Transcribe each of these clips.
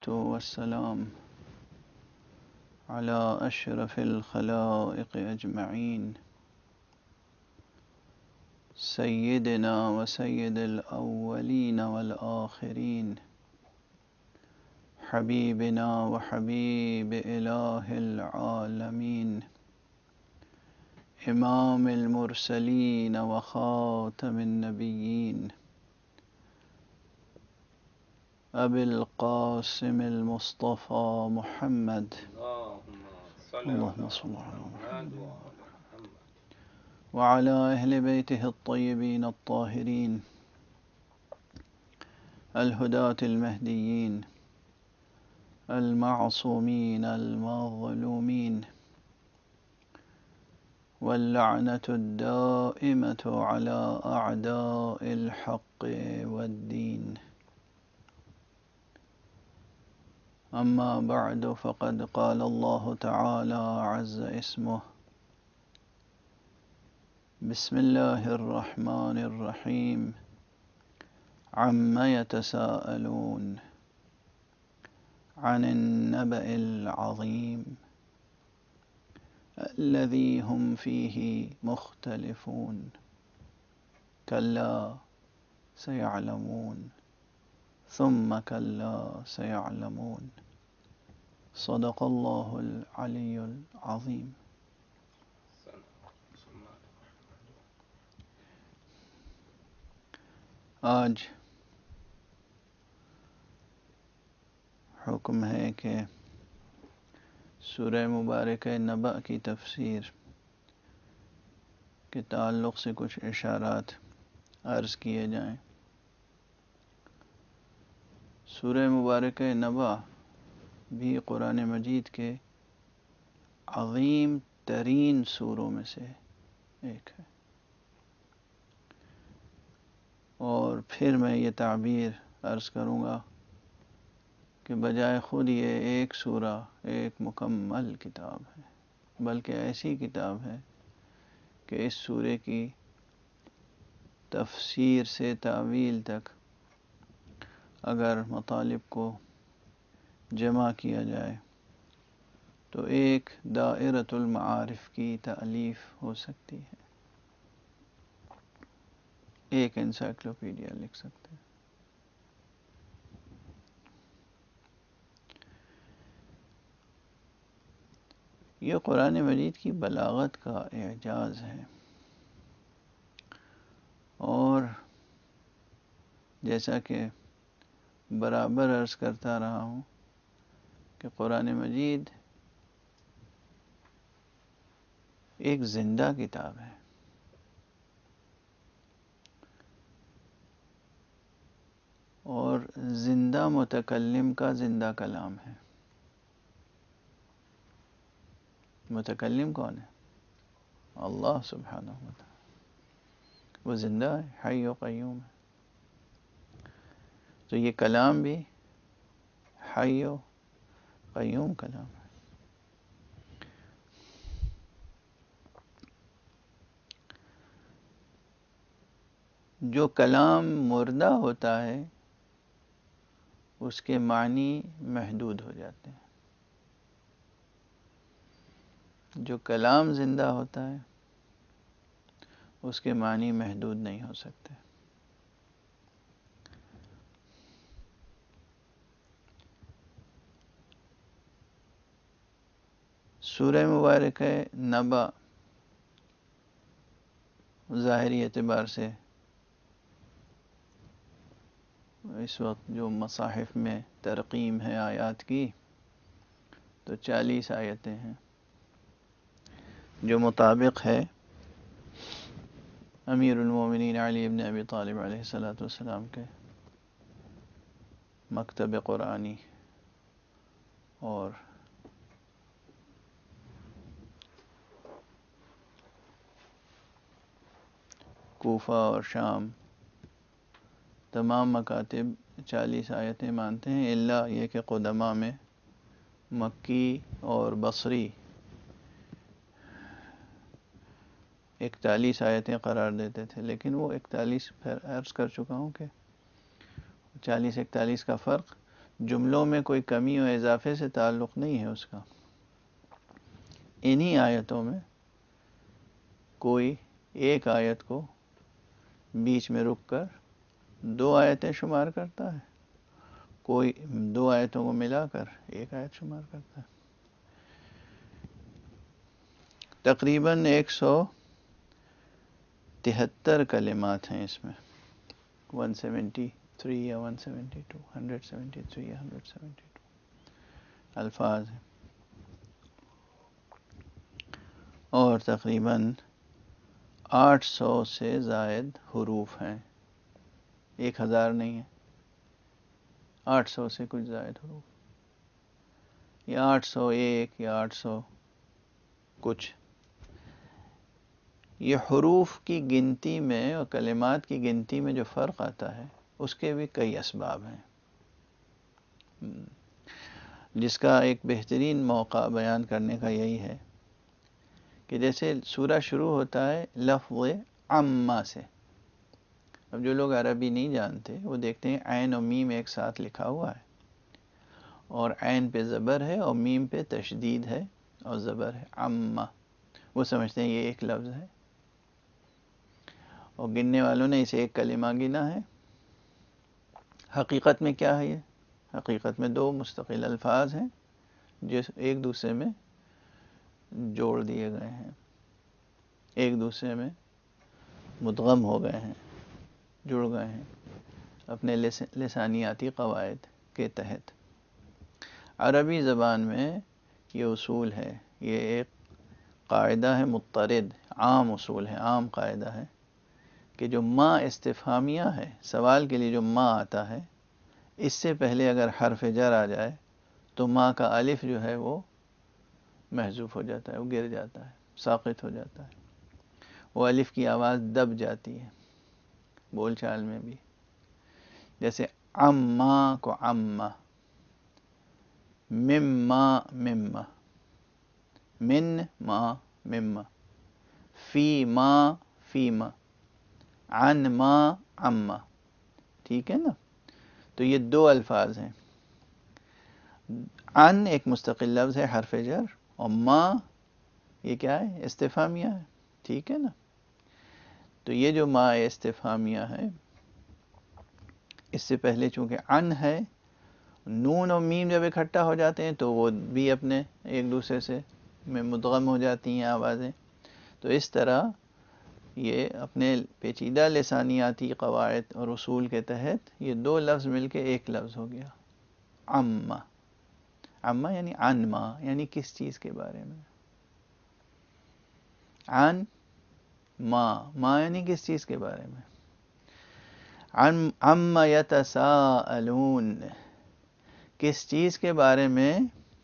والسلام على أشرف الخلائق أجمعين سيدنا وسيد الأولين والآخرين حبيبنا وحبيب إله العالمين إمام المرسلين وخاتم النبيين أبي القاسم المصطفى محمد اللهم صل على محمد وعلى أهل بيته الطيبين الطاهرين الهداة المهديين المعصومين المظلومين واللعنة الدائمة على أعداء الحق والدين. أما بعد، فقد قال الله تعالى عز اسمه: بسم الله الرحمن الرحيم عما يتساءلون عن النبأ العظيم الذي هم فيه مختلفون كلا سيعلمون ثم كلا سيعلمون. صدق الله العلي العظيم. آج حکم ہے کہ سورہ مبارکہ نبأ کی تفسیر کے تعلق سے کچھ اشارات عرض کیے جائیں۔ سورہ مبارکہ نبأ بھی قرآن مجید کے عظیم ترین سوروں میں سے ایک ہے، اور پھر میں یہ تعبیر عرض کروں گا کہ بجائے خود یہ ایک سورہ ایک مکمل کتاب ہے، بلکہ ایسی کتاب ہے کہ اس سورے کی تفسیر سے تاویل تک اگر مطالب کو جمع کیا جائے تو ایک دائرۃ المعارف کی تألیف ہو سکتی ہے، ایک انسائکلوپیڈیا لکھ سکتے ہیں۔ یہ قرآن مجید کی بلاغت کا اعجاز ہے، اور جیسا کہ برابر عرض کرتا رہا ہوں کہ قرآن مجید ایک زندہ کتاب ہے، اور زندہ متکلم کا زندہ کلام ہے۔ متکلم کون ہے؟ اللہ سبحانہ و تعالی، وہ زندہ ہے، حی و قیوم ہے، تو یہ کلام بھی حی و قیوم کلام ہے۔ جو کلام مردہ ہوتا ہے اس کے معنی محدود ہو جاتے ہیں، جو کلام زندہ ہوتا ہے اس کے معنی محدود نہیں ہو سکتے۔ سورہ مبارکہ نبأ ظاہری اعتبار سے اس وقت جو مصاحف میں ترقیم ہے آیات کی تو 40 آیتیں ہیں، جو مطابق ہے امیر المومنین علی بن ابی طالب علیہ السلام کے مکتب قرآنی اور کوفہ اور شام تمام مکاتب 40 آیتیں مانتے ہیں، الا یہ کہ قدماء میں مکی اور بصری 41 آیتیں قرار دیتے تھے، لیکن وہ 41 پھر عرض کر چکا ہوں کہ 40-41 کا فرق جملوں میں کوئی کمی و اضافے سے تعلق نہیں ہے اس کا. انہی آیتوں میں کوئی ایک آیت کو بیچ میں رک کر 2 آیتیں شمار کرتا ہے، کوئی 2 آیتوں کو ملا کر 1 آیت شمار کرتا ہے. تقریباً 173 کلمات ہیں اس میں، 173 یا 172 173 یا 172 الفاظ ہیں، اور تقریباً 800 سے زائد حروف ہیں. 1000 نہیں ہے، 800 سے کچھ زائد حروف، یا 801 یا 800 کچھ. یہ حروف کی گنتی میں اور کلمات کی گنتی میں جو فرق آتا ہے اس کے بھی کئی اسباب ہیں، جس کا ایک بہترین موقع بیان کرنے کا یہی ہے کہ جیسے سورہ شروع ہوتا ہے لفظ عما سے. اب جو لوگ عربی نہیں جانتے وہ دیکھتے ہیں عین اور میم ایک ساتھ لکھا ہوا ہے، اور عین پہ زبر ہے اور میم پہ تشدید ہے اور زبر ہے، عما، وہ سمجھتے ہیں یہ ایک لفظ ہے، اور گننے والوں نے اسے ایک کلمہ گنا ہے. حقیقت میں کیا ہے یہ؟ حقیقت میں 2 مستقل الفاظ ہیں جو ایک دوسرے میں جوڑ دیے گئے ہیں، ایک دوسرے میں مدغم ہو گئے ہیں، جڑ گئے ہیں اپنے لسانیاتی قواعد کے تحت. عربی زبان میں یہ اصول ہے، یہ ایک قاعدہ ہے مضطرد، عام اصول ہے، عام قاعدہ ہے کہ جو ما استفہامیہ ہے، سوال کے لیے جو ما آتا ہے، اس سے پہلے اگر حرف جر آ جائے تو ما کا الف جو ہے وہ محذوف ہو جاتا ہے، وہ گر جاتا ہے، ساقط ہو جاتا ہے، وہ الف کی آواز دب جاتی ہے بول چال میں بھی. جیسے عما کو عما، مما مما، من ما مما، فی ما فیما، عن ما عما. ٹھیک ہے نا؟ تو یہ 2 الفاظ ہیں. عن ایک مستقل لفظ ہے حرف جر، اور ما یہ کیا ہے؟ استفہامیہ ہے. ٹھیک ہے نا؟ تو یہ جو ما استفہامیہ ہے، اس سے پہلے چونکہ عن ہے، نون اور میم جب اکٹھا ہو جاتے ہیں تو وہ بھی اپنے ایک دوسرے سے میں مدغم ہو جاتی ہیں آوازیں. تو اس طرح یہ اپنے پیچیدہ لسانیاتی قواعد اور اصول کے تحت یہ 2 لفظ مل کے ایک لفظ ہو گیا، عما. عما یعنی عن ما، یعنی کس چیز کے بارے میں. عن ما یعنی کس چیز کے بارے میں. عما یتساءلون، کس چیز کے بارے میں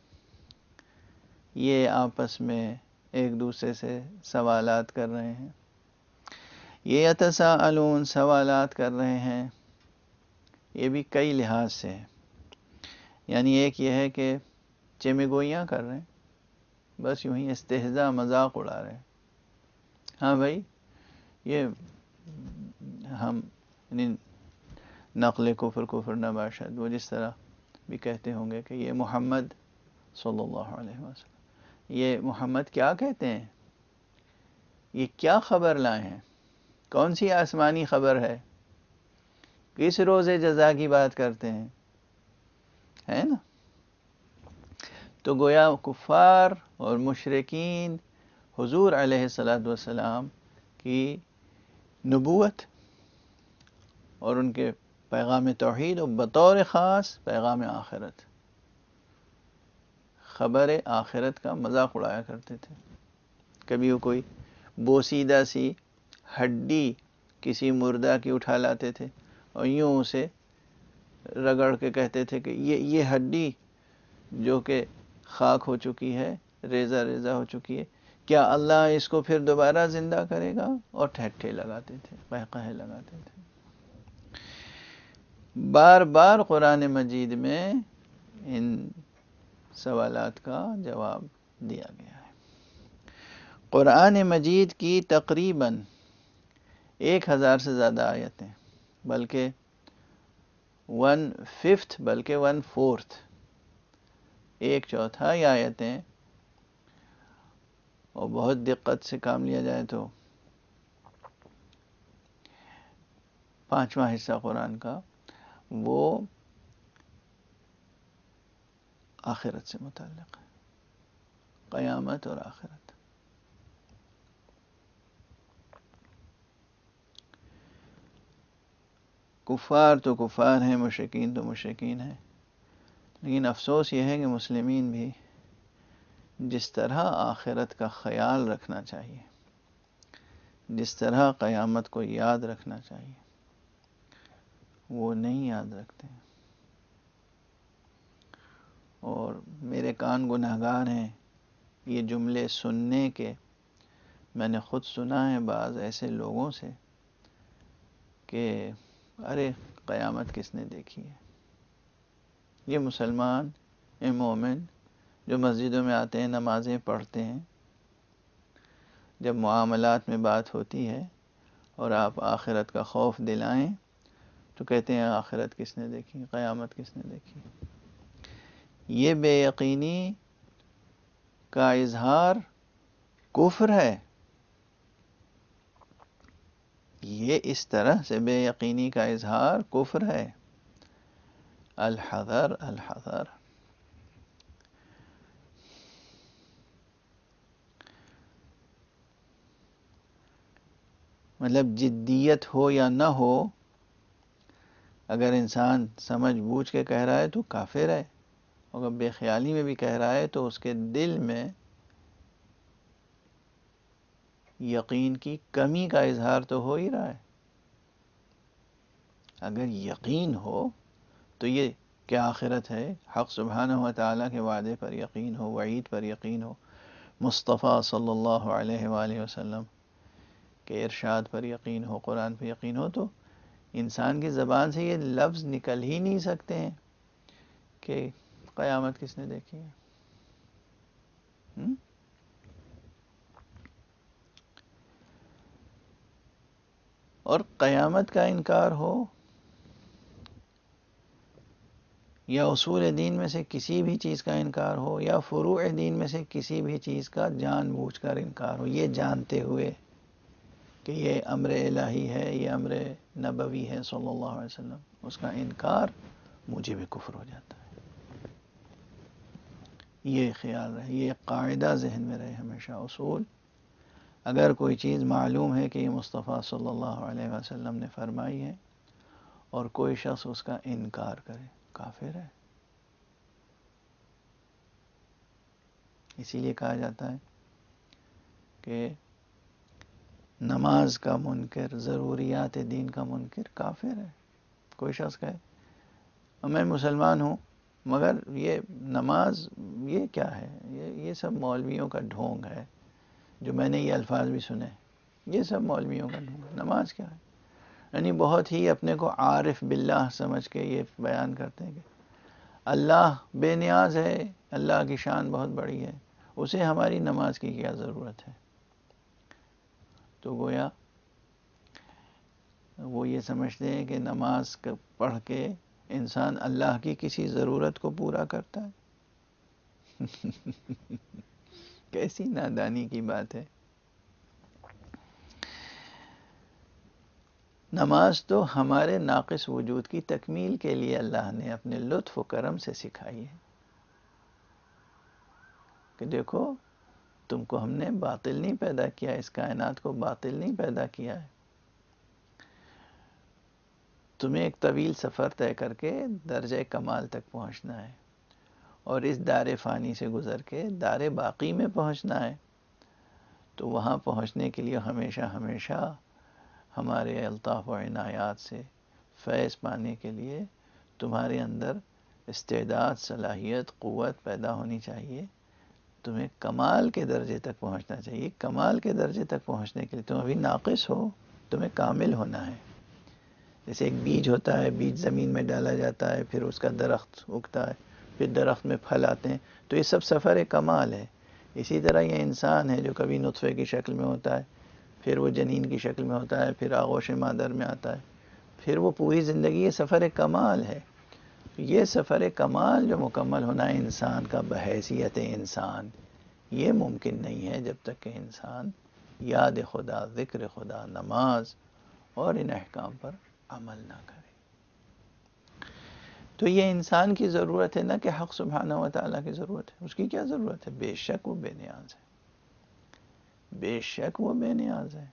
یہ آپس میں ایک دوسرے سے سوالات کر رہے ہیں. یہ یتساءلون سوالات کر رہے ہیں، یہ بھی کئی لحاظ سے ہے. یعنی ایک یہ ہے کہ چمے گوئیاں کر رہے ہیں، بس یوں ہی استہزاء مذاق اڑا رہے ہیں. ہاں بھائی، یہ ہم نقل کفر نہ باشد، وہ جس طرح بھی کہتے ہوں گے کہ یہ محمد صلی اللہ علیہ وسلم، یہ محمد کیا کہتے ہیں، یہ کیا خبر لائے ہیں، کون سی آسمانی خبر ہے، کس روز جزا کی بات کرتے ہیں، ہے نا؟ تو گویا کفار اور مشرکین حضور علیہ السلام کی نبوت اور ان کے پیغام توحید اور بطور خاص پیغام آخرت، خبر آخرت کا مذاق اڑایا کرتے تھے. کبھی وہ کوئی بوسیدہ سی ہڈی کسی مردہ کی اٹھا لاتے تھے اور یوں اسے رگڑ کے کہتے تھے کہ یہ ہڈی جو کہ خاک ہو چکی ہے، ریزہ ریزہ ہو چکی ہے، کیا اللہ اس کو پھر دوبارہ زندہ کرے گا؟ اور ٹھٹھے لگاتے تھے، قہقہے لگاتے تھے. بار بار قرآن مجید میں ان سوالات کا جواب دیا گیا ہے. قرآن مجید کی تقریباً 1000 سے زیادہ آیتیں، بلکہ 1/5 بلکہ 1/4 1/4 آیتیں، اور بہت دقت سے کام لیا جائے تو 5واں حصہ قرآن کا وہ آخرت سے متعلق ہے، قیامت اور آخرت۔ کفار تو کفار ہیں، مشرکین تو مشرکین ہیں، لیکن افسوس یہ ہے کہ مسلمین بھی جس طرح آخرت کا خیال رکھنا چاہیے، جس طرح قیامت کو یاد رکھنا چاہیے، وہ نہیں یاد رکھتے، اور میرے کان گنہگار ہیں یہ جملے سننے کے۔ میں نے خود سنا ہے بعض ایسے لوگوں سے کہ ارے قیامت کس نے دیکھی ہے؟ یہ مسلمان، یہ مومن جو مسجدوں میں آتے ہیں، نمازیں پڑھتے ہیں، جب معاملات میں بات ہوتی ہے اور آپ آخرت کا خوف دلائیں تو کہتے ہیں آخرت کس نے دیکھی، قیامت کس نے دیکھی؟ یہ بے یقینی کا اظہار کفر ہے، یہ اس طرح سے بے یقینی کا اظہار کفر ہے۔ الحذر الحذر۔ مطلب جدیت ہو یا نہ ہو، اگر انسان سمجھ بوجھ کے کہہ رہا ہے تو کافر ہے، اگر بے خیالی میں بھی کہہ رہا ہے تو اس کے دل میں یقین کی کمی کا اظہار تو ہو ہی رہا ہے۔ اگر یقین ہو تو یہ کیا آخرت ہے، حق سبحانہ و تعالیٰ کے وعدے پر یقین ہو، وعید پر یقین ہو، مصطفیٰ صلی اللہ علیہ وآلہ وسلم کے ارشاد پر یقین ہو، قرآن پر یقین ہو، تو انسان کی زبان سے یہ لفظ نکل ہی نہیں سکتے ہیں کہ قیامت کس نے دیکھی ہے۔ اور قیامت کا انکار ہو یا اصول دین میں سے کسی بھی چیز کا انکار ہو یا فروع دین میں سے کسی بھی چیز کا جان بوجھ کر انکار ہو، یہ جانتے ہوئے کہ یہ امر الہی ہے، یہ امر نبوی ہے صلی اللہ علیہ وسلم، اس کا انکار مجھے بھی کفر ہو جاتا ہے۔ یہ خیال رہے، یہ قاعدہ ذہن میں رہے ہمیشہ، اصول۔ اگر کوئی چیز معلوم ہے کہ یہ مصطفیٰ صلی اللہ علیہ وسلم نے فرمائی ہے اور کوئی شخص اس کا انکار کرے، کافر ہے۔ اسی لیے کہا جاتا ہے کہ نماز کا منکر، ضروریات دین کا منکر کافر ہے۔ کوئی شخص کہے میں مسلمان ہوں مگر یہ نماز یہ کیا ہے، یہ سب مولویوں کا ڈھونگ ہے، جو میں نے یہ الفاظ بھی سنے، یہ سب مولویوں کا ڈھونگ ہے، نماز کیا ہے؟ یعنی بہت ہی اپنے کو عارف باللہ سمجھ کے یہ بیان کرتے ہیں کہ اللہ بے نیاز ہے، اللہ کی شان بہت بڑی ہے، اسے ہماری نماز کی کیا ضرورت ہے؟ تو گویا وہ یہ سمجھتے ہیں کہ نماز پڑھ کے انسان اللہ کی کسی ضرورت کو پورا کرتا ہے۔ کیسی نادانی کی بات ہے۔ نماز تو ہمارے ناقص وجود کی تکمیل کے لیے اللہ نے اپنے لطف و کرم سے سکھائی ہے کہ دیکھو تم کو ہم نے باطل نہیں پیدا کیا، اس کائنات کو باطل نہیں پیدا کیا ہے، تمہیں ایک طویل سفر طے کر کے درجہ کمال تک پہنچنا ہے اور اس دار فانی سے گزر کے دار باقی میں پہنچنا ہے، تو وہاں پہنچنے کے لیے ہمیشہ ہمیشہ ہمارے الطاف و عنایات سے فیض پانے کے لیے تمہارے اندر استعداد، صلاحیت، قوت پیدا ہونی چاہیے، تمہیں کمال کے درجے تک پہنچنا چاہیے۔ کمال کے درجے تک پہنچنے کے لیے تم ابھی ناقص ہو، تمہیں کامل ہونا ہے۔ جیسے ایک بیج ہوتا ہے، بیج زمین میں ڈالا جاتا ہے، پھر اس کا درخت اگتا ہے، پھر درخت میں پھل آتے ہیں، تو یہ سب سفر کمال ہے۔ اسی طرح یہ انسان ہے جو کبھی نطفے کی شکل میں ہوتا ہے، پھر وہ جنین کی شکل میں ہوتا ہے، پھر آغوش مادر میں آتا ہے، پھر وہ پوری زندگی یہ سفر کمال ہے. یہ سفر کمال جو مکمل ہونا ہے انسان کا بحیثیت انسان، یہ ممکن نہیں ہے جب تک کہ انسان یاد خدا، ذکر خدا، نماز اور ان احکام پر عمل نہ کرے. تو یہ انسان کی ضرورت ہے، نہ کہ حق سبحانہ و تعالیٰ کی ضرورت ہے. اس کی کیا ضرورت ہے؟ بے شک وہ بے نیاز ہے، بے شک وہ بے نیاز ہے.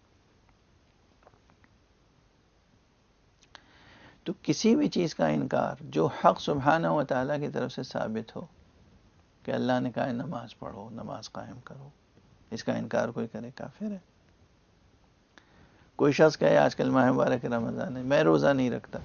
تو کسی بھی چیز کا انکار جو حق سبحانہ و تعالیٰ کی طرف سے ثابت ہو کہ اللہ نے کہا نماز پڑھو، نماز قائم کرو، اس کا انکار کوئی کرے کافر ہے. کوئی شخص کہے آج کل ماہ مبارک رمضان ہے، میں روزہ نہیں رکھتا،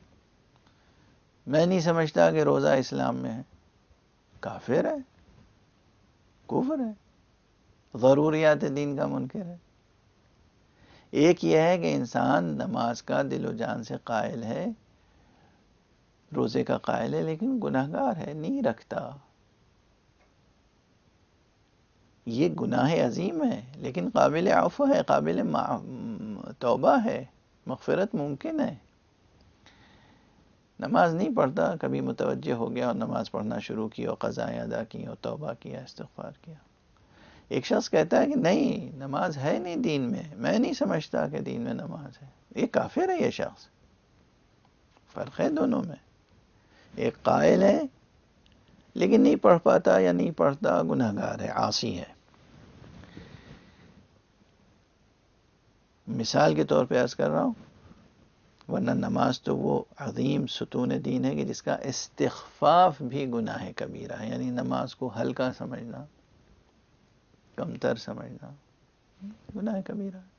میں نہیں سمجھتا کہ روزہ اسلام میں ہے، کافر ہے، کفر ہے، ضروریات دین کا منکر ہے. ایک یہ ہے کہ انسان نماز کا دل و جان سے قائل ہے، روزے کا قائل ہے، لیکن گناہگار ہے، نہیں رکھتا. یہ گناہ عظیم ہے لیکن قابل عفو ہے، قابل توبہ ہے، مغفرت ممکن ہے. نماز نہیں پڑھتا، کبھی متوجہ ہو گیا اور نماز پڑھنا شروع کی اور قضائیں ادا کی اور توبہ کیا، استغفار کیا. ایک شخص کہتا ہے کہ نہیں نماز ہے نہیں دین میں نہیں سمجھتا کہ دین میں نماز ہے، یہ کافر ہے. یہ شخص، فرق ہے دونوں میں. ایک قائل ہے لیکن نہیں پڑھ پاتا یا نہیں پڑھتا، گناہگار ہے، عاصی ہے. مثال کے طور پہ عرض کر رہا ہوں، ورنہ نماز تو وہ عظیم ستون دین ہے کہ جس کا استخفاف بھی گناہ کبیرہ ہے. یعنی نماز کو ہلکا سمجھنا، کمتر سمجھنا گناہ کبیرہ ہے.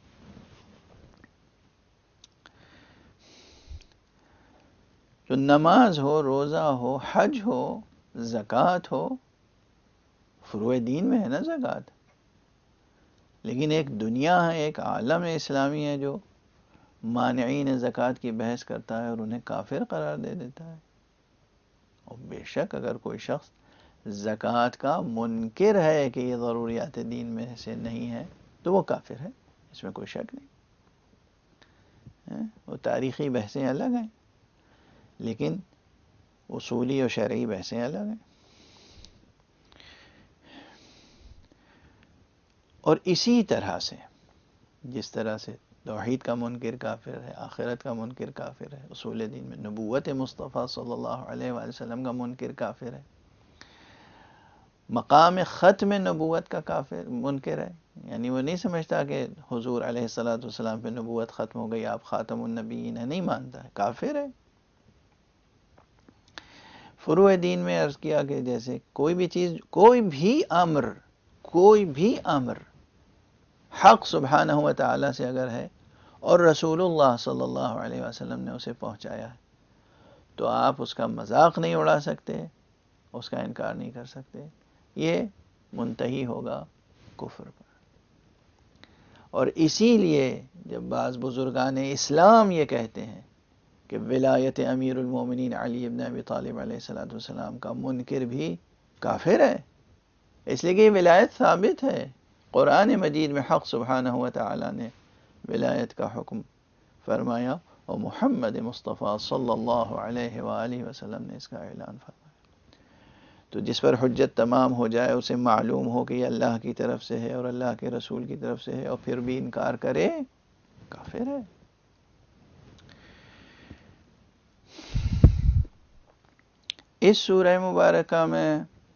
تو نماز ہو، روزہ ہو، حج ہو، زکوٰۃ ہو، فروع دین میں ہے نا زکوٰۃ. لیکن ایک دنیا ہے، ایک عالم اسلامی ہے جو مانعین زکوٰۃ کی بحث کرتا ہے اور انہیں کافر قرار دے دیتا ہے. اور بے شک اگر کوئی شخص زکوٰۃ کا منکر ہے کہ یہ ضروریات دین میں سے نہیں ہے تو وہ کافر ہے، اس میں کوئی شک نہیں. وہ تاریخی بحثیں الگ ہیں لیکن اصولی اور شرعی بحثیں الگ ہیں. اور اسی طرح سے جس طرح سے توحید کا منکر کافر ہے، آخرت کا منکر کافر ہے، اصول دین میں نبوت مصطفیٰ صلی اللہ علیہ وآلہ وسلم کا منکر کافر ہے، مقام ختم نبوت کا کافر منکر ہے. یعنی وہ نہیں سمجھتا کہ حضور علیہ الصلوۃ والسلام پہ نبوت ختم ہو گئی، آپ خاتم النبیین ہے، نہیں مانتا ہے، کافر ہے. فروع دین میں عرض کیا کہ جیسے کوئی بھی چیز، کوئی بھی امر حق سبحانہ و تعالیٰ سے اگر ہے اور رسول اللہ صلی اللہ علیہ وسلم نے اسے پہنچایا ہے تو آپ اس کا مذاق نہیں اڑا سکتے، اس کا انکار نہیں کر سکتے. یہ منتہی ہوگا کفر پر. اور اسی لیے جب بعض بزرگان اسلام یہ کہتے ہیں کہ ولایت امیر المومنین علی بن ابی طالب علیہ السلام کا منکر بھی کافر ہے، اس لیے کہ یہ ولایت ثابت ہے. قرآن مجید میں حق سبحانہ و تعالی نے ولایت کا حکم فرمایا اور محمد مصطفیٰ صلی اللہ علیہ وآلہ وسلم نے اس کا اعلان فرمایا. تو جس پر حجت تمام ہو جائے، اسے معلوم ہو کہ یہ اللہ کی طرف سے ہے اور اللہ کے رسول کی طرف سے ہے اور پھر بھی انکار کرے، کافر ہے. اس سورہ مبارکہ میں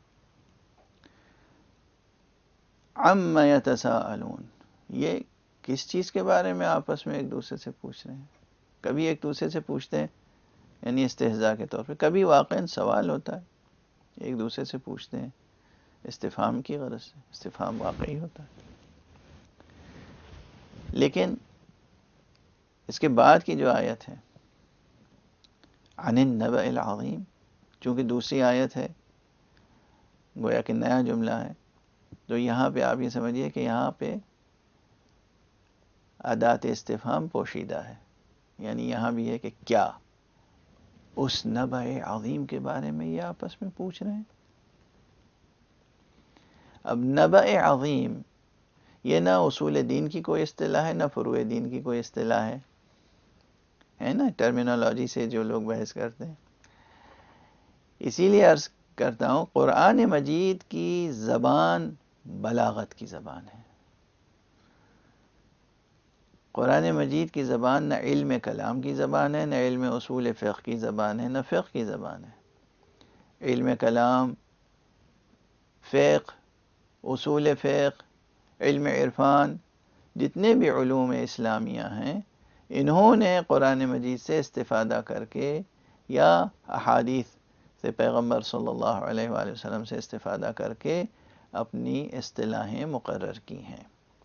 عم یتساءلون، یہ کس چیز کے بارے میں آپس میں ایک دوسرے سے پوچھ رہے ہیں؟ کبھی ایک دوسرے سے پوچھتے ہیں یعنی استہزاء کے طور پہ، کبھی واقعاً سوال ہوتا ہے، ایک دوسرے سے پوچھتے ہیں استفہام کی غرض سے، استفہام واقعی ہوتا ہے. لیکن اس کے بعد کی جو آیت ہے عن النبأ العظیم، چونکہ دوسری آیت ہے گویا کہ نیا جملہ ہے، تو یہاں پہ آپ یہ سمجھیے کہ یہاں پہ ادات استفہام پوشیدہ ہے. یعنی یہاں بھی ہے کہ کیا اس نبأ عظیم کے بارے میں یہ آپس میں پوچھ رہے ہیں. اب نبأ عظیم یہ نہ اصول دین کی کوئی اصطلاح ہے، نہ فروع دین کی کوئی اصطلاح ہے. ہے نا ٹرمینالوجی سے جو لوگ بحث کرتے ہیں. اسی لیے عرض کرتا ہوں قرآن مجید کی زبان بلاغت کی زبان ہے. قرآن مجید کی زبان نہ علم کلام کی زبان ہے، نہ علم اصول فقہ کی زبان ہے، نہ فقہ کی زبان ہے. علم کلام، فقہ، اصول فقہ، علم عرفان، جتنے بھی علوم اسلامیہ ہیں انہوں نے قرآن مجید سے استفادہ کر کے یا احادیث سے پیغمبر صلی اللہ علیہ وآلہ وسلم سے استفادہ کر کے اپنی اصطلاحیں مقرر کی ہیں.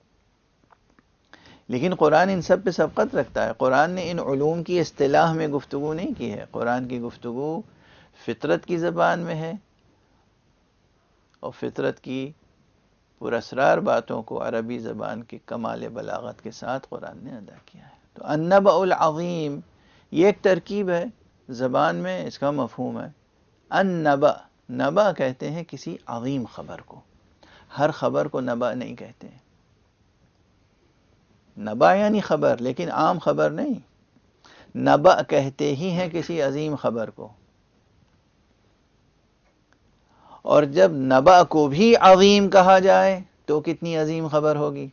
لیکن قرآن ان سب پہ سبقت رکھتا ہے. قرآن نے ان علوم کی اصطلاح میں گفتگو نہیں کی ہے. قرآن کی گفتگو فطرت کی زبان میں ہے، اور فطرت کی پراسرار باتوں کو عربی زبان کی کمال بلاغت کے ساتھ قرآن نے ادا کیا ہے. تو النبأ العظیم یہ ایک ترکیب ہے زبان میں، اس کا مفہوم ہے النبأ. نبأ کہتے ہیں کسی عظیم خبر کو، ہر خبر کو نبأ نہیں کہتے ہیں. نبأ یعنی خبر، لیکن عام خبر نہیں. نبأ کہتے ہی ہیں کسی عظیم خبر کو. اور جب نبأ کو بھی عظیم کہا جائے تو کتنی عظیم خبر ہوگی.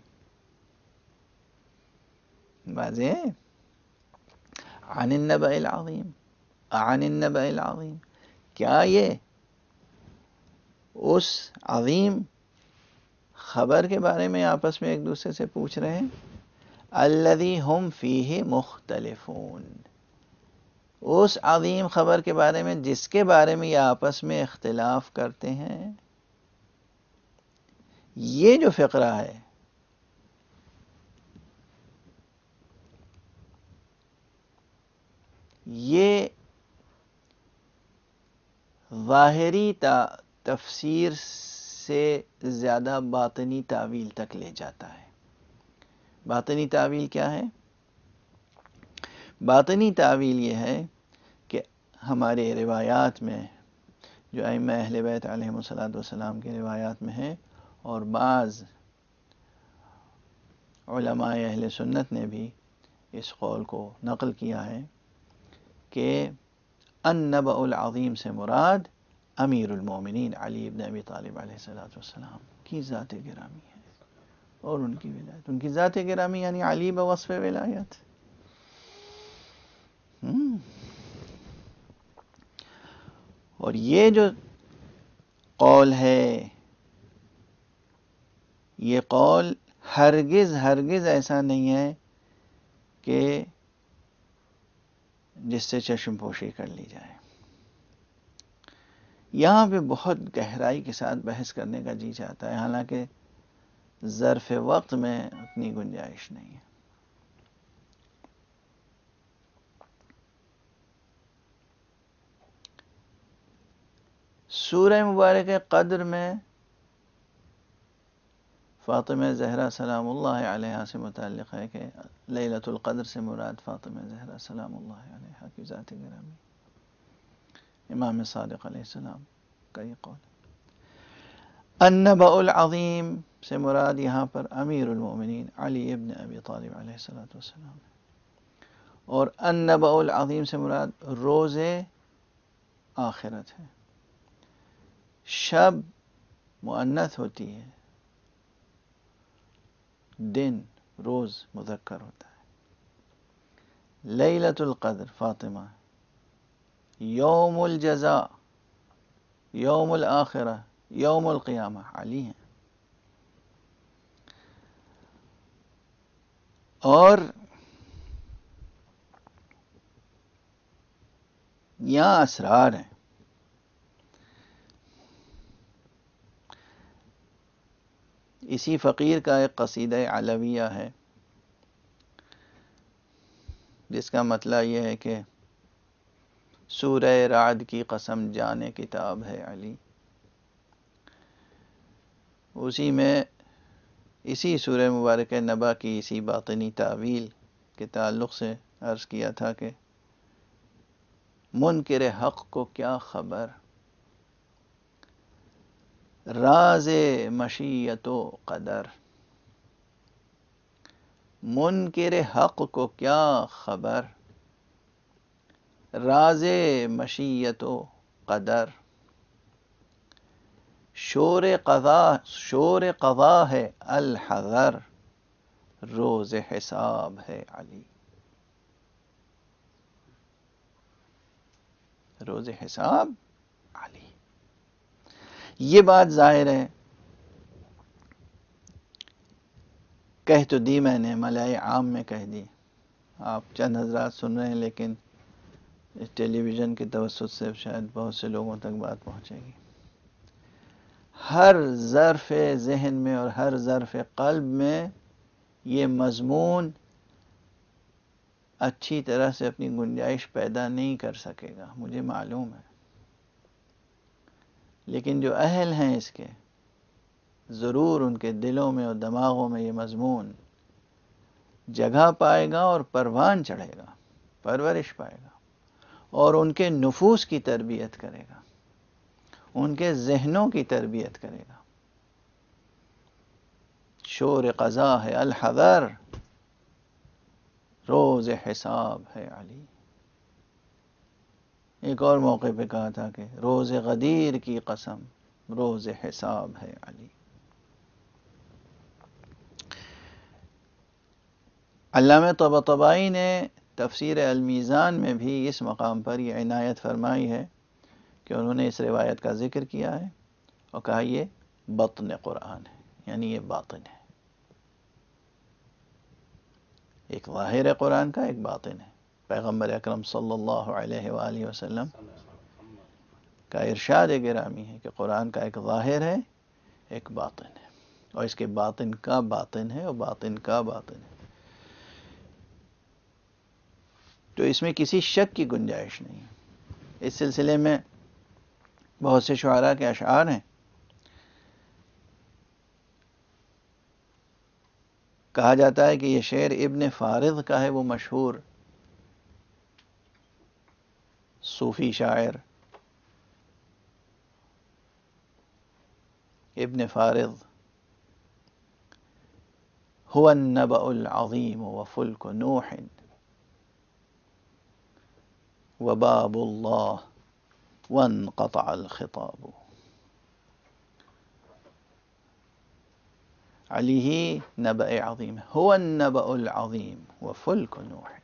واضح. عن النبأ العظیم، عن النبأ العظیم، کیا یہ اس عظیم خبر کے بارے میں آپس میں ایک دوسرے سے پوچھ رہے ہیں. الذی ہم فیہ مختلفون، اس عظیم خبر کے بارے میں جس کے بارے میں یہ آپس میں اختلاف کرتے ہیں. یہ جو فقرہ ہے یہ ظاہری تفسیر سے زیادہ باطنی تاویل تک لے جاتا ہے. باطنی تاویل کیا ہے؟ باطنی تاویل یہ ہے کہ ہمارے روایات میں جو ائمہ اہل بیت علیہم الصلوۃ والسلام کے روایات میں ہے، اور بعض علماء اہل سنت نے بھی اس قول کو نقل کیا ہے کہ النبأ العظیم سے مراد امیر المومنین علی ابن ابی طالب علیہ الصلوۃ والسلام کی ذات گرامی ہے اور ان کی ولایت. ان کی ذات گرامی یعنی علی بوصف ولایت. اور یہ جو قول ہے، یہ قول ہرگز ہرگز ایسا نہیں ہے کہ جس سے چشم پوشی کر لی جائے. یہاں پہ بہت گہرائی کے ساتھ بحث کرنے کا جی چاہتا ہے، حالانکہ ظرف وقت میں اتنی گنجائش نہیں ہے. سورہ مبارک قدر میں فاطمہ زہرا سلام اللہ علیہا سے متعلق ہے کہ لیلۃ القدر سے مراد فاطمہ زہرا سلام اللہ علیہا کی ذات گرامی. امام صادق علیہ السلام کا یہ قول. النبأ العظیم سے مراد یہاں پر امیر المومنین علی ابن ابی طالب علیہ الصلوۃ والسلام، اور النبأ العظیم سے مراد روز آخرت ہے. شب مؤنث ہوتی ہے، دن روز مذکر ہوتا ہے. لیلۃ القدر فاطمہ، یوم الجزاء، یوم الآخرہ، یوم القیامہ علی ہیں. اور یہاں اسرار ہیں. اسی فقیر کا ایک قصیدہ علویہ ہے جس کا مطلب یہ ہے کہ سورہ رعد کی قسم جانے کتاب ہے علی. اسی میں اسی سورہ مبارکہ نبا کی اسی باطنی تعویل کے تعلق سے عرض کیا تھا کہ منکر حق کو کیا خبر، راز مشیت و قدر. منکر حق کو کیا خبر، راز مشیت و قدر، شور قضا ہے الحذر، روز حساب ہے علی، روز حساب علی۔ یہ بات ظاہر ہے کہہ تو دی میں نے، ملائے عام میں کہہ دی، آپ چند حضرات سن رہے ہیں، لیکن اس ٹیلی ویژن کے توسط سے شاید بہت سے لوگوں تک بات پہنچے گی۔ ہر ظرف ذہن میں اور ہر ظرف قلب میں یہ مضمون اچھی طرح سے اپنی گنجائش پیدا نہیں کر سکے گا، مجھے معلوم ہے، لیکن جو اہل ہیں اس کے، ضرور ان کے دلوں میں اور دماغوں میں یہ مضمون جگہ پائے گا اور پروان چڑھے گا، پرورش پائے گا، اور ان کے نفوس کی تربیت کرے گا، ان کے ذہنوں کی تربیت کرے گا۔ شور قضا ہے الحذر، روز حساب ہے علی۔ ایک اور موقع پہ کہا تھا کہ روز غدیر کی قسم، روز حساب ہے علی۔ علامہ طباطبائی نے تفسیر المیزان میں بھی اس مقام پر یہ عنایت فرمائی ہے کہ انہوں نے اس روایت کا ذکر کیا ہے اور کہا یہ بطن قرآن ہے، یعنی یہ باطن ہے، ایک ظاہر ہے قرآن کا، ایک باطن ہے۔ پیغمبر اکرم صلی اللہ علیہ وآلہ وسلم کا ارشاد گرامی ہے کہ قرآن کا ایک ظاہر ہے، ایک باطن ہے، اور اس کے باطن کا باطن ہے، اور باطن کا باطن ہے۔ تو اس میں کسی شک کی گنجائش نہیں ہے۔ اس سلسلے میں بہت سے شعراء کے اشعار ہیں۔ کہا جاتا ہے کہ یہ شعر ابن فارض کا ہے، وہ مشہور صوفی شاعر ابن فارض، هو النبأ العظیم وفلک نوح وباب اللہ وانقطع الخطاب۔ علی ہی نبأ عظیم، هو النبأ العظیم وفلک نوح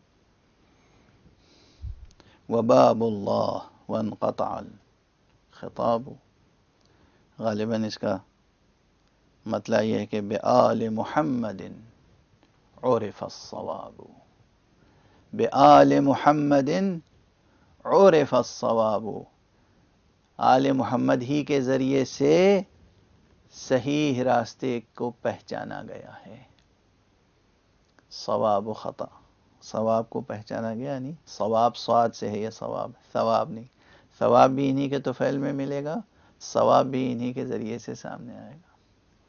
وباب اللہ وانقطع الخطاب۔ غالباً اس کا مطلب یہ ہے کہ بآل محمد عرف الصواب، بآل محمد عرف الصواب، آل محمد ہی کے ذریعے سے صحیح راستے کو پہچانا گیا ہے۔ صواب و خطا، صواب کو پہچانا گیا نہیں، صواب صاد سے ہے، یہ صواب، ثواب نہیں، ثواب بھی انہی کے طفیل میں ملے گا، ثواب بھی انہی کے ذریعے سے سامنے آئے گا۔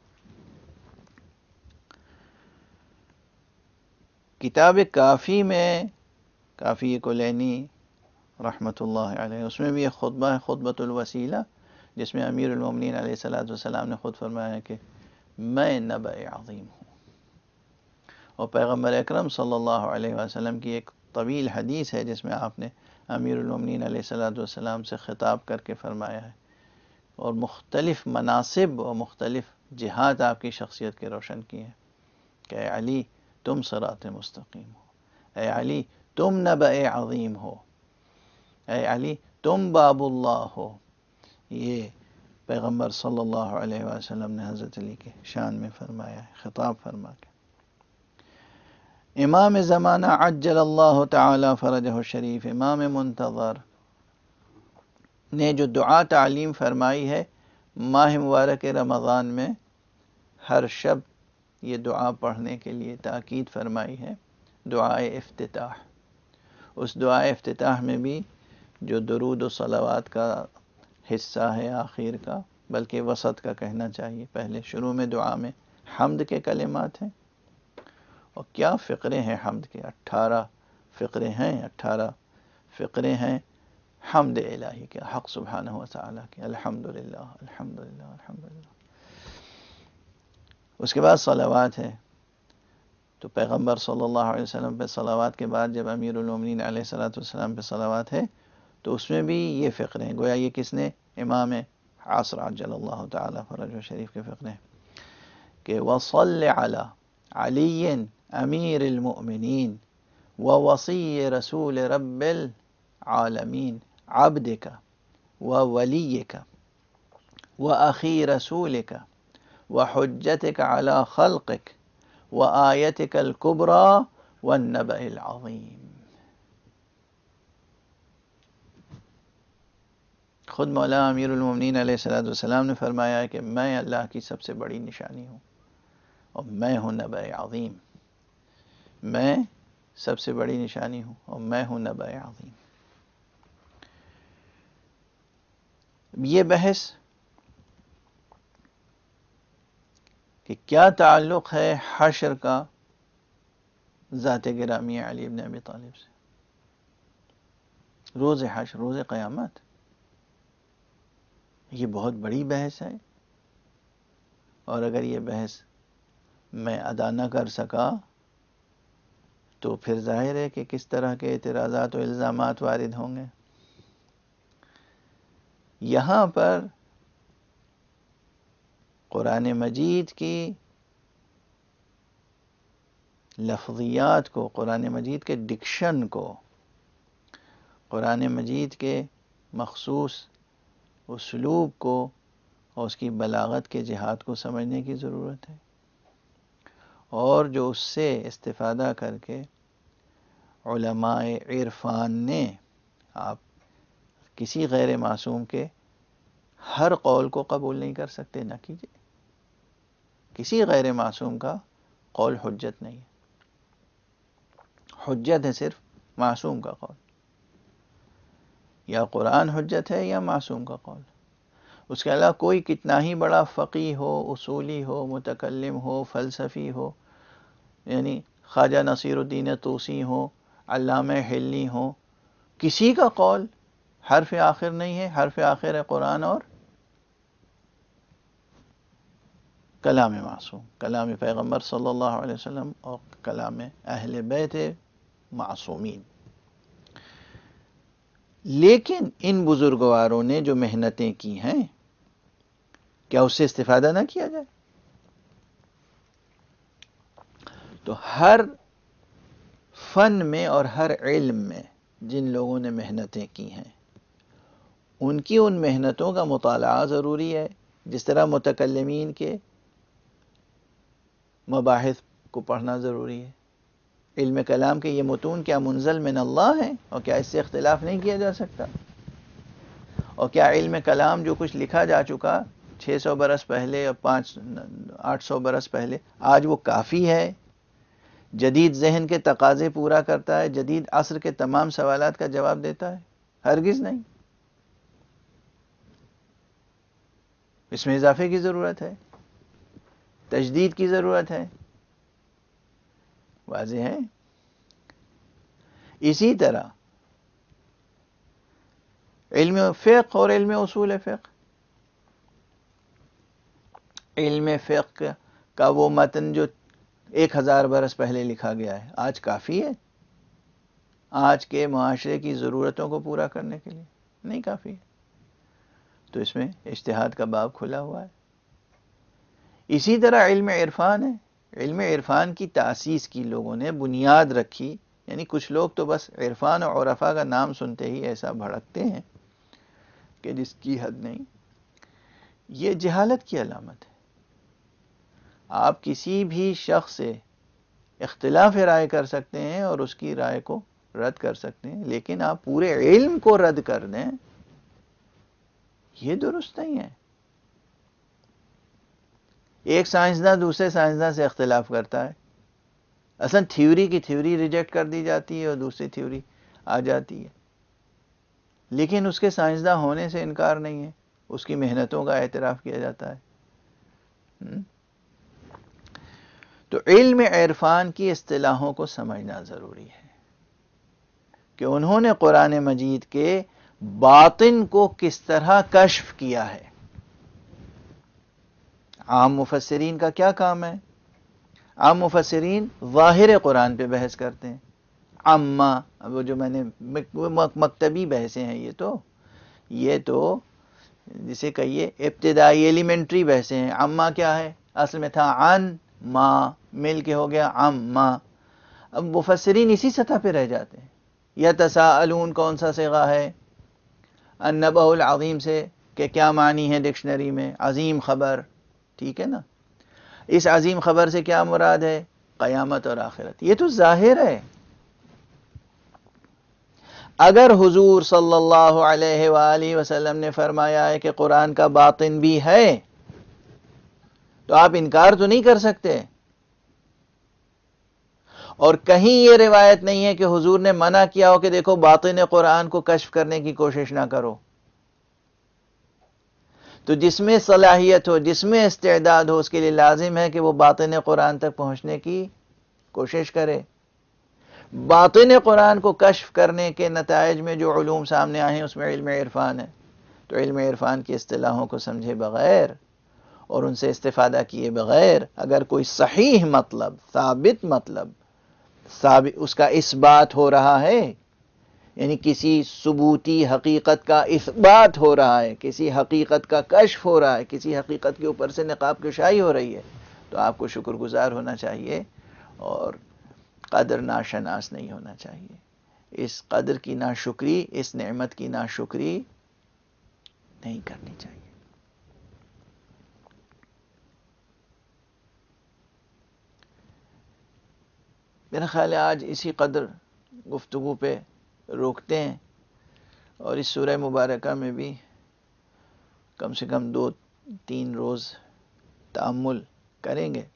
کتاب کافی میں، کافی کلینی رحمۃ اللہ علیہ، اس میں بھی ایک خطبہ ہے، خطبۃ الوسیلہ، جس میں امیر المومنین علیہ السلام نے خود فرمایا ہے کہ میں نبأ عظیم ہوں۔ اور پیغمبر اکرم صلی اللہ علیہ وسلم کی ایک طویل حدیث ہے جس میں آپ نے امیر المومنین علیہ السلام سے خطاب کر کے فرمایا ہے، اور مختلف مناصب اور مختلف جہات آپ کی شخصیت کے روشن کیے ہیں کہ اے علی تم صراط مستقیم ہو، اے علی تم نبأ عظیم ہو، اے علی تم باب اللہ ہو۔ یہ پیغمبر صلی اللہ علیہ وسلم نے حضرت علی کے شان میں فرمایا ہے، خطاب فرما کے۔ امام زمانہ عجل اللہ تعالی فرجہ الشریف، امام منتظر نے جو دعا تعلیم فرمائی ہے ماہ مبارک رمضان میں، ہر شب یہ دعا پڑھنے کے لیے تاکید فرمائی ہے، دعائے افتتاح۔ اس دعائے افتتاح میں بھی جو درود و صلوات کا حصہ ہے آخر کا، بلکہ وسط کا کہنا چاہیے، پہلے شروع میں دعا میں حمد کے کلمات ہیں، اور کیا فقرے ہیں حمد کے، 18 فقرے ہیں، 18 فقرے ہیں حمد الہی کے، حق سبحانہ و تعالیٰ کے، الحمدللہ الحمدللہ الحمدللہ۔ اس کے بعد صلوات ہے، تو پیغمبر صلی اللہ علیہ وسلم پہ صلوات کے بعد جب امیر المومنین علیہ الصلوۃ والسلام پہ صلوات ہے تو اس میں بھی یہ فقرے ہیں. گویا یہ کس نے؟ امام عصر عجل اللہ تعالی فرجہ شریف کے فقرے ہیں کہ وصل علی علی امیر المؤمنین ووصی رسول رب العالمین عبدک وولیک واخی رسولک وحجتک علی خلقک وآیتک الکبریٰ والنبأ العظیم. خود مولا امیر المومنین علیہ الصلوۃ والسلام نے فرمایا ہے کہ میں اللہ کی سب سے بڑی نشانی ہوں اور میں ہوں نبأ عظیم. میں سب سے بڑی نشانی ہوں اور میں ہوں نبأ عظیم. یہ بحث کہ کیا تعلق ہے حشر کا ذات گرامی علی ابن ابی طالب سے، روز حشر، روز قیامت، یہ بہت بڑی بحث ہے. اور اگر یہ بحث میں ادا نہ کر سکا تو پھر ظاہر ہے کہ کس طرح کے اعتراضات و الزامات وارد ہوں گے. یہاں پر قرآن مجید کی لفظیات کو، قرآن مجید کے ڈکشن کو، قرآن مجید کے مخصوص اسلوب کو اور اس کی بلاغت کے جہاد کو سمجھنے کی ضرورت ہے. اور جو اس سے استفادہ کر کے علماء عرفان نے، آپ کسی غیر معصوم کے ہر قول کو قبول نہیں کر سکتے، نہ کیجیے. کسی غیر معصوم کا قول حجت نہیں ہے. حجت ہے صرف معصوم کا قول. یا قرآن حجت ہے یا معصوم کا قول. اس کے علاوہ کوئی کتنا ہی بڑا فقیہ ہو، اصولی ہو، متکلم ہو، فلسفی ہو، یعنی خواجہ نصیر الدین طوسی ہو، علامہ حلی ہو، کسی کا قول حرف آخر نہیں ہے. حرف آخر ہے قرآن اور کلام معصوم، کلام پیغمبر صلی اللہ علیہ وسلم اور کلام اہل بیت معصومین. لیکن ان بزرگواروں نے جو محنتیں کی ہیں، کیا اس سے استفادہ نہ کیا جائے؟ تو ہر فن میں اور ہر علم میں جن لوگوں نے محنتیں کی ہیں ان کی ان محنتوں کا مطالعہ ضروری ہے. جس طرح متکلمین کے مباحث کو پڑھنا ضروری ہے. علم کلام کے یہ متون کیا منزل من اللہ ہیں اور کیا اس سے اختلاف نہیں کیا جا سکتا؟ اور کیا علم کلام جو کچھ لکھا جا چکا 600 برس پہلے اور 800 برس پہلے، آج وہ کافی ہے؟ جدید ذہن کے تقاضے پورا کرتا ہے؟ جدید عصر کے تمام سوالات کا جواب دیتا ہے؟ ہرگز نہیں. اس میں اضافے کی ضرورت ہے، تجدید کی ضرورت ہے. واضح ہے؟ اسی طرح علم فقہ اور علم اصول فقہ، علم فقہ کا وہ متن جو 1000 برس پہلے لکھا گیا ہے آج کافی ہے؟ آج کے معاشرے کی ضرورتوں کو پورا کرنے کے لیے نہیں کافی ہے. تو اس میں اجتہاد کا باب کھلا ہوا ہے. اسی طرح علم عرفان ہے. علم عرفان کی تاسیس کی لوگوں نے، بنیاد رکھی. یعنی کچھ لوگ تو بس عرفان اور عرفا کا نام سنتے ہی ایسا بھڑکتے ہیں کہ جس کی حد نہیں. یہ جہالت کی علامت ہے. آپ کسی بھی شخص سے اختلاف رائے کر سکتے ہیں اور اس کی رائے کو رد کر سکتے ہیں، لیکن آپ پورے علم کو رد کر دیں، یہ درست نہیں ہے. ایک سائنسداں دوسرے سائنسداں سے اختلاف کرتا ہے، اصلا تھیوری کی تھیوری ریجیکٹ کر دی جاتی ہے اور دوسری تھیوری آ جاتی ہے، لیکن اس کے سائنسداں ہونے سے انکار نہیں ہے، اس کی محنتوں کا اعتراف کیا جاتا ہے. تو علم عرفان کی اصطلاحوں کو سمجھنا ضروری ہے کہ انہوں نے قرآن مجید کے باطن کو کس طرح کشف کیا ہے. عام مفسرین کا کیا کام ہے؟ عام مفسرین ظاہر قرآن پہ بحث کرتے ہیں. عما، وہ جو میں نے مکتبی بحثیں ہیں، یہ تو جسے کہیے ابتدائی ایلیمنٹری بحثیں ہیں. عما کیا ہے؟ اصل میں تھا عن ما، مل کے ہو گیا عما. اب مفسرین اسی سطح پہ رہ جاتے ہیں. یتساءلون کون سا صیغہ ہے؟ النبأ العظیم سے، کہ کیا معنی ہے ڈکشنری میں؟ عظیم خبر، ٹھیک ہے نا. اس عظیم خبر سے کیا مراد ہے؟ قیامت اور آخرت. یہ تو ظاہر ہے. اگر حضور صلی اللہ علیہ وآلہ وسلم نے فرمایا ہے کہ قرآن کا باطن بھی ہے، تو آپ انکار تو نہیں کر سکتے. اور کہیں یہ روایت نہیں ہے کہ حضور نے منع کیا ہو کہ دیکھو باطن قرآن کو کشف کرنے کی کوشش نہ کرو. تو جس میں صلاحیت ہو، جس میں استعداد ہو، اس کے لیے لازم ہے کہ وہ باطن قرآن تک پہنچنے کی کوشش کرے. باطن قرآن کو کشف کرنے کے نتائج میں جو علوم سامنے آئے ہیں اس میں علم عرفان ہے. تو علم عرفان کی اصطلاحوں کو سمجھے بغیر اور ان سے استفادہ کیے بغیر اگر کوئی صحیح مطلب، ثابت مطلب، اس کا اثبات ہو رہا ہے، یعنی کسی ثبوتی حقیقت کا اثبات ہو رہا ہے، کسی حقیقت کا کشف ہو رہا ہے، کسی حقیقت کے اوپر سے نقاب کشائی ہو رہی ہے، تو آپ کو شکر گزار ہونا چاہیے اور قدر ناشناس نہیں ہونا چاہیے. اس قدر کی ناشکری، اس نعمت کی ناشکری نہیں کرنی چاہیے. میرا خیال ہے آج اسی قدر گفتگو پہ روکتے ہیں، اور اس سورہ مبارکہ میں بھی کم سے کم 2-3 روز تأمل کریں گے.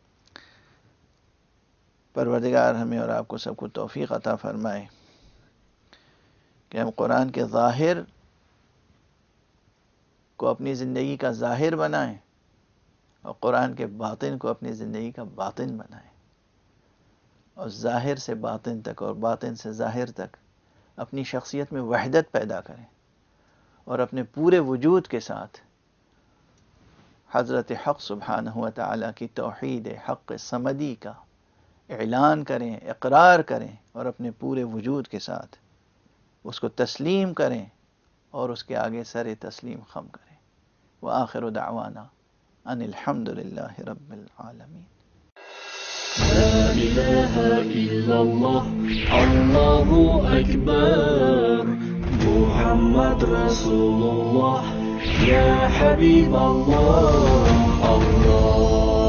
پروردگار ہمیں اور آپ کو سب کو توفیق عطا فرمائے کہ ہم قرآن کے ظاہر کو اپنی زندگی کا ظاہر بنائیں اور قرآن کے باطن کو اپنی زندگی کا باطن بنائیں، اور ظاہر سے باطن تک اور باطن سے ظاہر تک اپنی شخصیت میں وحدت پیدا کریں، اور اپنے پورے وجود کے ساتھ حضرت حق سبحانہ و تعالیٰ کی توحید حق صمدی کا اعلان کریں، اقرار کریں، اور اپنے پورے وجود کے ساتھ اس کو تسلیم کریں اور اس کے آگے سر تسلیم خم کریں. وآخر دعوانا ان الحمد للہ رب العالمین. لا إله إلا الله الله أكبر محمد رسول الله يا حبيب الله الله